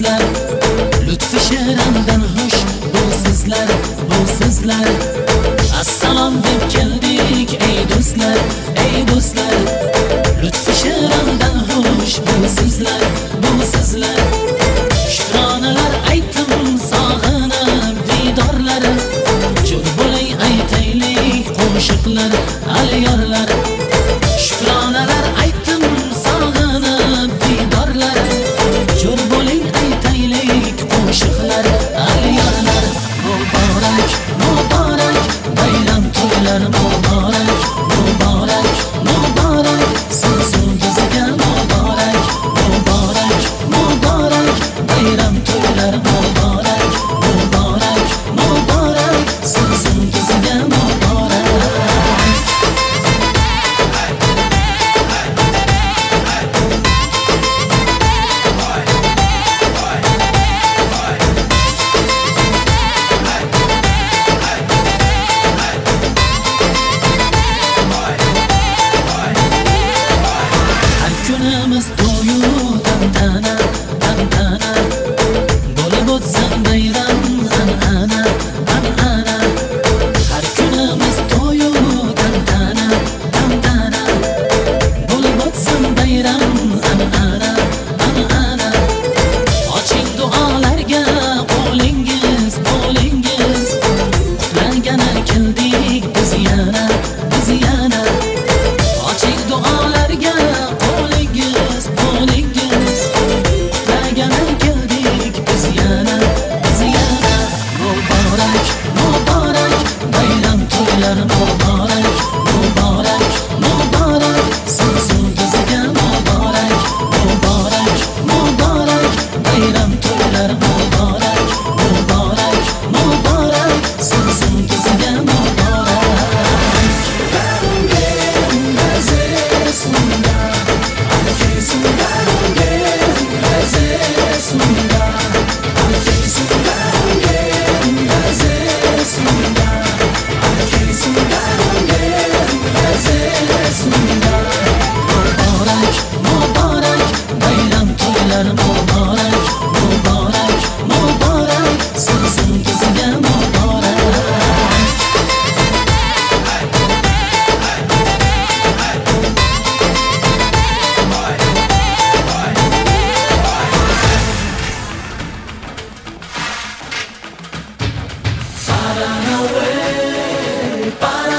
sizlar, lutfi she'rimdan xush bu sizlar, bu sizlar. Assalom deb keldik ey do'stlar, ey do'stlar. Lutfi she'rimdan xush bu sizlar, bu sizlar. Shukronalar aytdim sog'inib didorlari, jo'r bo'lay aytaylik qo'shiqlar alyorlar. Shukronalar aytdim sog'inib didorlari, jo'r bo'lay aytaylik qo'shiqlar alyorlar. Muborak, muborak bayram to'ylar, muborak, muborak, muborak sizga muborak, muborak, muborak bayram to'ylar, muborak, muborak, muborak sizga muborak. Kunimiz to'yu tantana, tantana bo'lib o'tsin bayram an'ana, an'ana. Har kunimiz to'yu tantana, tantana bo'lib o'tsin bayram an'ana, an'ana. Oching duolarga qo'lingiz, qo'lingiz, qutlagani keldik biz yana, biz yana. Oching duolarga qo'lingiz, qo'lingiz, qutlagani keldik biz yana, biz yana. Muborak, muborak bayram to'ylar, muborak, muborak, muborak sizga muborak, muborak, muborak bayram to'ylar, muborak, muborak, muborak sizga muborak. Muborak, muborak bayram to'ylar, muborak, muborak, muborak sizga muborak. Paranauê, Paranauê.